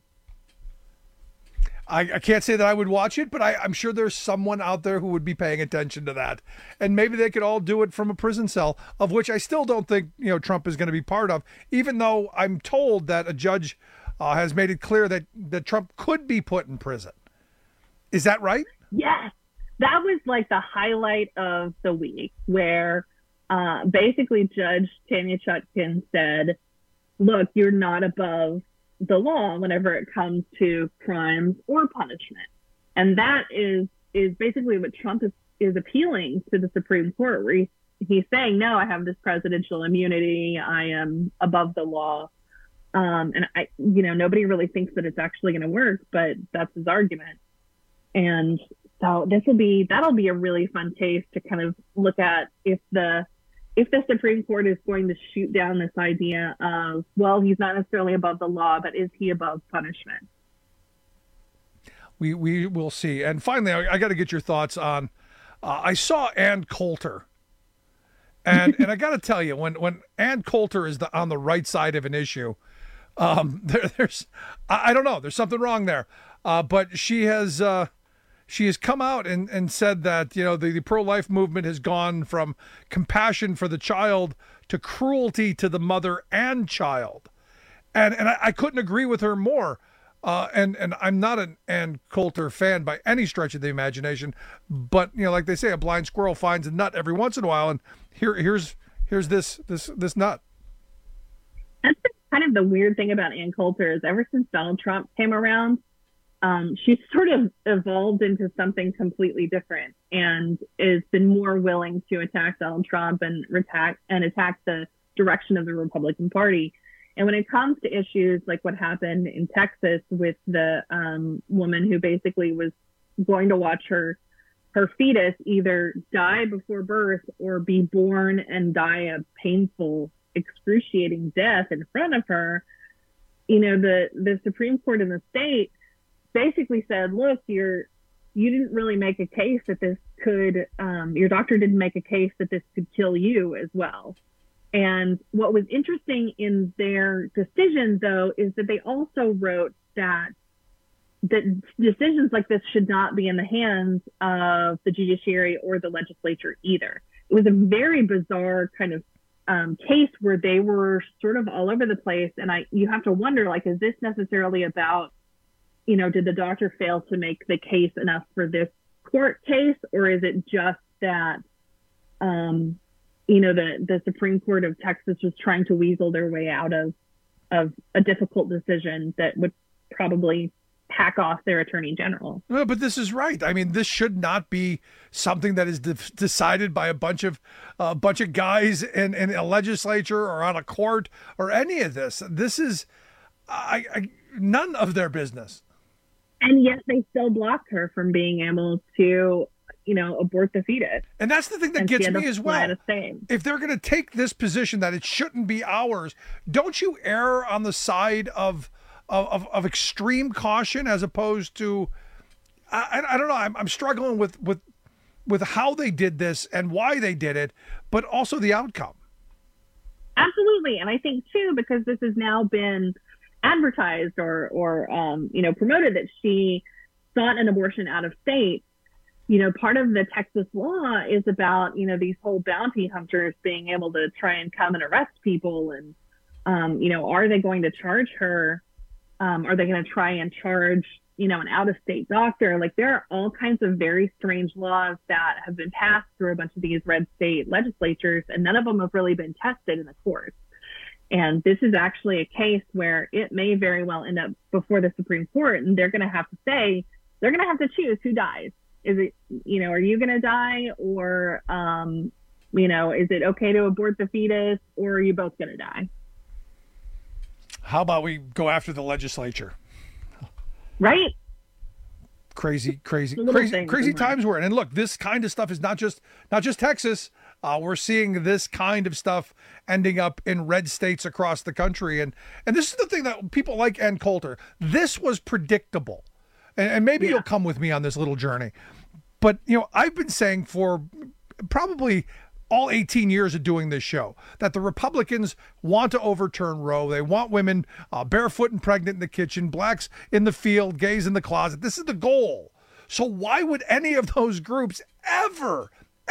I can't say that I would watch it, but I'm sure there's someone out there who would be paying attention to that. And maybe they could all do it from a prison cell, of which I still don't think, Trump is going to be part of, even though I'm told that a judge has made it clear that Trump could be put in prison. Is that right? Yes, that was like the highlight of the week, where basically Judge Tanya Chutkan said, look, you're not above the law whenever it comes to crimes or punishment. And that is basically what Trump is appealing to the Supreme Court, where he's saying, no, I have this presidential immunity. I am above the law. And nobody really thinks that it's actually going to work, but that's his argument. And so that'll be a really fun case to kind of look at if the Supreme Court is going to shoot down this idea of, well, he's not necessarily above the law, but is he above punishment? We will see. And finally, I got to get your thoughts on, I saw Ann Coulter. And I got to tell you, when Ann Coulter is on the right side of an issue, there's I don't know, there's something wrong there. But she has come out and said that, the pro-life movement has gone from compassion for the child to cruelty to the mother and child. And I couldn't agree with her more. And I'm not an Ann Coulter fan by any stretch of the imagination, but like they say, a blind squirrel finds a nut every once in a while, and here's this nut. That's kind of the weird thing about Ann Coulter is ever since Donald Trump came around, she's sort of evolved into something completely different and has been more willing to attack Donald Trump and attack the direction of the Republican Party. And when it comes to issues like what happened in Texas with the woman who basically was going to watch her fetus either die before birth or be born and die a painful, excruciating death in front of her, the Supreme Court in the state basically said, look, you didn't really make a case that this could, your doctor didn't make a case that this could kill you as well. And what was interesting in their decision, though, is that they also wrote that decisions like this should not be in the hands of the judiciary or the legislature either. It was a very bizarre kind of case where they were sort of all over the place. And you have to wonder, like, is this necessarily about, did the doctor fail to make the case enough for this court case? Or is it just that, the Supreme Court of Texas was trying to weasel their way out of a difficult decision that would probably hack off their attorney general? No, but this is right. I mean, this should not be something that is decided by a bunch of guys in a legislature or on a court or any of this. This is none of their business. And yet they still blocked her from being able to, abort the fetus. And that's the thing that gets me as well. If they're going to take this position that it shouldn't be ours, don't you err on the side of extreme caution as opposed to, I don't know. I'm struggling with how they did this and why they did it, but also the outcome. Absolutely. And I think too, because this has now been advertised or promoted that she sought an abortion out of state. Part of the Texas law is about, these whole bounty hunters being able to try and come and arrest people. And, are they going to charge her? Are they going to try and charge, an out-of-state doctor? Like, there are all kinds of very strange laws that have been passed through a bunch of these red state legislatures, and none of them have really been tested in the courts. And this is actually a case where it may very well end up before the Supreme Court, and they're going to have to choose who dies. Is it, are you going to die, or, is it okay to abort the fetus, or are you both going to die? How about we go after the legislature? Right. Crazy times we're in. And look, this kind of stuff is not just Texas. We're seeing this kind of stuff ending up in red states across the country. And this is the thing that people like Ann Coulter, this was predictable. And maybe you'll come with me on this little journey. But, I've been saying for probably all 18 years of doing this show that the Republicans want to overturn Roe. They want women barefoot and pregnant in the kitchen, blacks in the field, gays in the closet. This is the goal. So why would any of those groups ever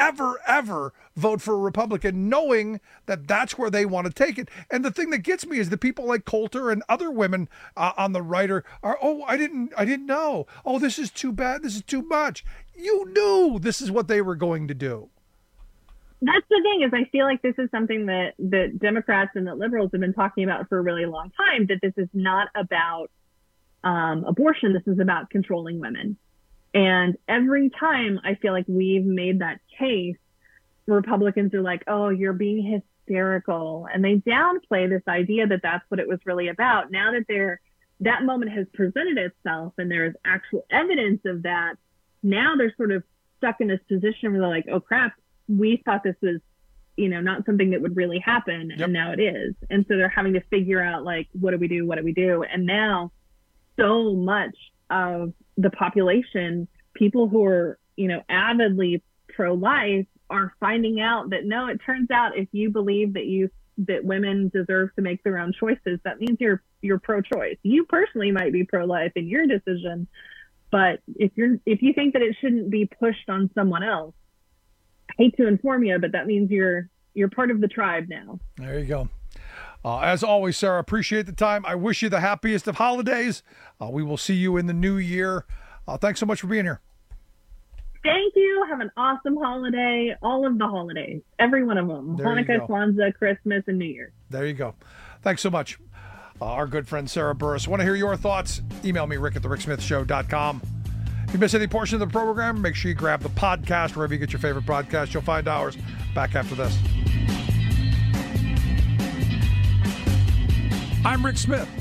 vote for a Republican knowing that that's where they want to take it? And the thing that gets me is the people like Coulter and other women on the right are, I didn't know. Oh, this is too bad. This is too much. You knew this is what they were going to do. That's the thing, is I feel like this is something that Democrats and that liberals have been talking about for a really long time, that this is not about abortion. This is about controlling women. And every time I feel like we've made that case, Republicans are like, oh, you're being hysterical. And they downplay this idea that that's what it was really about. Now that that moment has presented itself and there is actual evidence of that, now they're sort of stuck in this position where they're like, oh, crap, we thought this was, not something that would really happen. Yep. And now it is. And so they're having to figure out, like, what do we do? What do we do? And now so much of the population, people who are, avidly pro-life, are finding out that, no, it turns out if you believe that women deserve to make their own choices, that means you're pro-choice. You personally might be pro-life in your decision, but if you think that it shouldn't be pushed on someone else, I hate to inform you, but that means you're part of the tribe now. There you go. As always, Sarah, appreciate the time. I wish you the happiest of holidays. We will see you in the new year. Thanks so much for being here. Thank you. Have an awesome holiday. All of the holidays, every one of them. There Hanukkah, Kwanzaa, Christmas, and New Year's. There you go. Thanks so much. Our good friend Sarah Burris. Want to hear your thoughts? Email me, rick@thericksmithshow.com. If you miss any portion of the program, make sure you grab the podcast wherever you get your favorite podcast. You'll find ours. Back after this. I'm Rick Smith.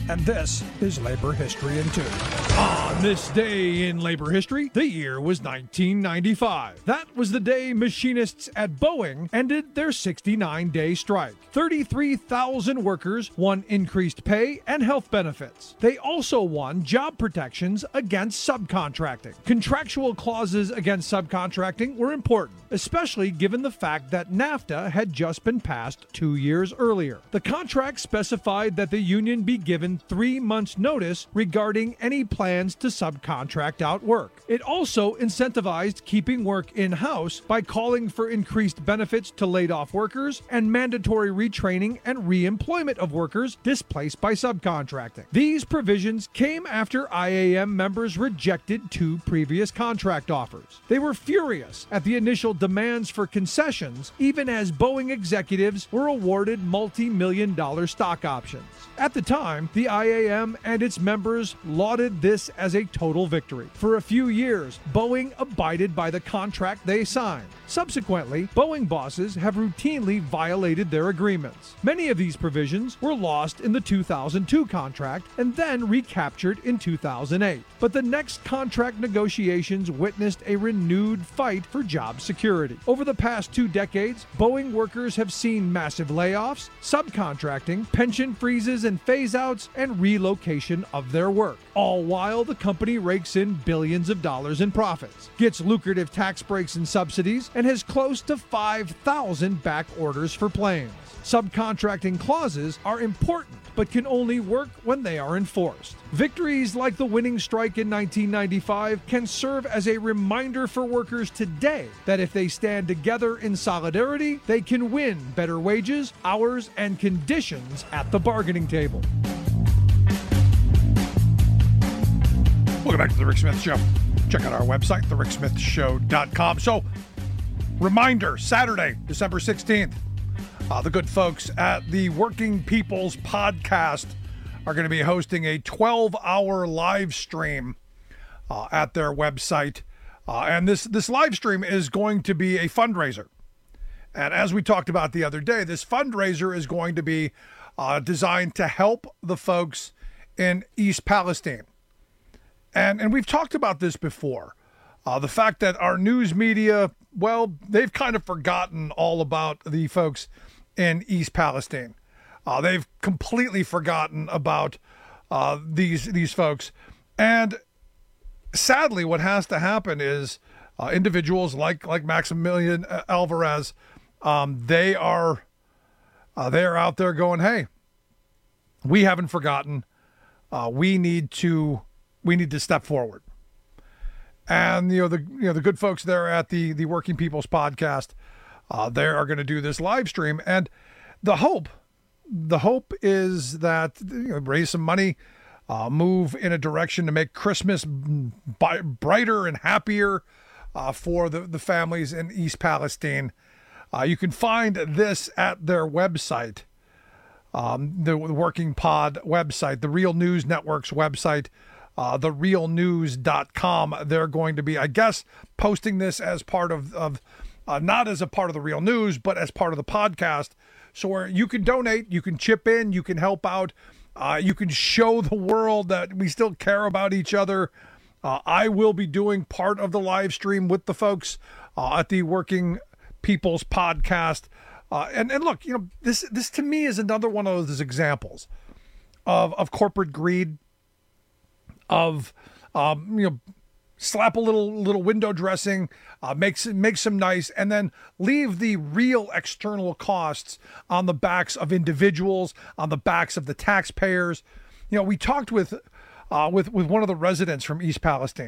and this is Labor History in 2. On this day in labor history, the year was 1995. That was the day machinists at Boeing ended their 69-day strike. 33,000 workers won increased pay and health benefits. They also won job protections against subcontracting. Contractual clauses against subcontracting were important, especially given the fact that NAFTA had just been passed 2 years earlier. The contract specified that the union be given 3 months' notice regarding any plans to subcontract out work. It also incentivized keeping work in-house by calling for increased benefits to laid-off workers and mandatory retraining and re-employment of workers displaced by subcontracting. These provisions came after IAM members rejected 2 previous contract offers. They were furious at the initial demands for concessions, even as Boeing executives were awarded multi-million-dollar stock options. At the time, the IAM and its members lauded this as a total victory. For a few years, Boeing abided by the contract they signed. Subsequently, Boeing bosses have routinely violated their agreements. Many of these provisions were lost in the 2002 contract and then recaptured in 2008. But the next contract negotiations witnessed a renewed fight for job security. Over the past 2 decades, Boeing workers have seen massive layoffs, subcontracting, pension freezes and phase-outs, and relocation of their work. All while the company rakes in billions of dollars in profits, gets lucrative tax breaks and subsidies, and has close to 5,000 back orders for planes. Subcontracting clauses are important, but can only work when they are enforced. Victories like the winning strike in 1995 can serve as a reminder for workers today that if they stand together in solidarity, they can win better wages, hours, and conditions at the bargaining table. Welcome back to The Rick Smith Show. Check out our website, thericksmithshow.com. So, reminder, Saturday, December 16th, the good folks at the Working People's Podcast are going to be hosting a 12-hour live stream at their website. And this live stream is going to be a fundraiser. And as we talked about the other day, this fundraiser is going to be designed to help the folks in East Palestine. And we've talked about this before. The fact that our news media, well, they've kind of forgotten all about the folks in East Palestine. They've completely forgotten about these folks. And sadly, what has to happen is individuals like Maximilian Alvarez, they are out there going, hey, we haven't forgotten. We need to step forward. And the good folks there at the Working People's Podcast, they are going to do this live stream, and the hope is that raise some money, move in a direction to make Christmas brighter and happier for the families in East Palestine. You can find this at their website, the Working Pod website, the Real News Network's website, therealnews.com. They're going to be, I guess, posting this as part of not as a part of the Real News, but as part of the podcast. So where you can donate, you can chip in, you can help out, you can show the world that we still care about each other. I will be doing part of the live stream with the folks at the Working People's Podcast. And look, this to me is another one of those examples of corporate greed, of slap a little window dressing, make some nice, and then leave the real external costs on the backs of individuals, on the backs of the taxpayers. We talked with one of the residents from East Palestine,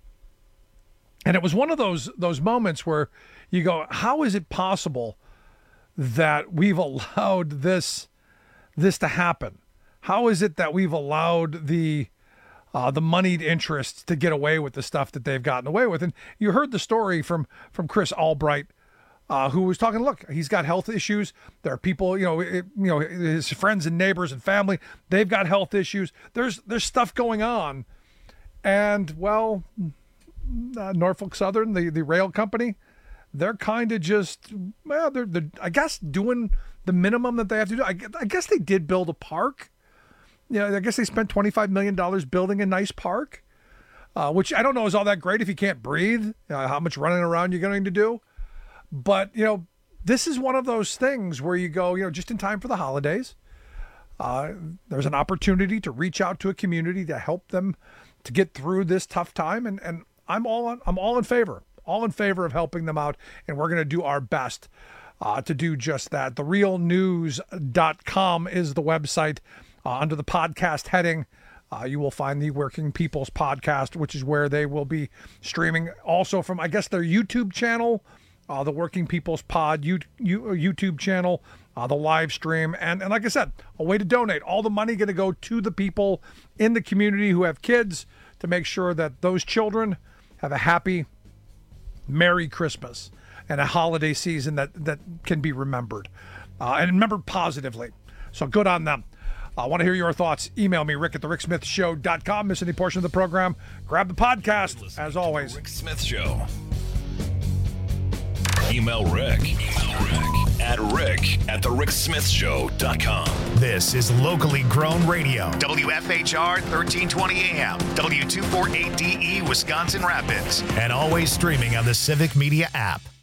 and it was one of those moments where you go, how is it possible that we've allowed this to happen? How is it that we've allowed the moneyed interests to get away with the stuff that they've gotten away with? And you heard the story from Chris Albright, who was talking, look, he's got health issues. There are people, his friends and neighbors and family, they've got health issues. There's stuff going on. And, well, Norfolk Southern, the rail company, they're kind of just, well, they're I guess doing the minimum that they have to do. I guess they did build a park, I guess they spent $25 million building a nice park, which I don't know is all that great if you can't breathe, how much running around you're going to do. But, this is one of those things where you go, just in time for the holidays. There's an opportunity to reach out to a community to help them to get through this tough time. And I'm all in favor of helping them out. And we're going to do our best to do just that. TheRealNews.com is the website. Under the podcast heading, you will find the Working People's Podcast, which is where they will be streaming also from, I guess, their YouTube channel, the Working People's Pod YouTube channel, the live stream. And like I said, a way to donate. All the money going to go to the people in the community who have kids to make sure that those children have a happy, Merry Christmas and a holiday season that can be remembered and remembered positively. So good on them. I want to hear your thoughts. Email me, rick@thericksmithshow.com. Miss any portion of the program, grab the podcast, as always. Rick Smith Show. Email Rick at rick@thericksmithshow.com. This is locally grown radio. WFHR 1320 AM, W248DE, Wisconsin Rapids. And always streaming on the Civic Media app.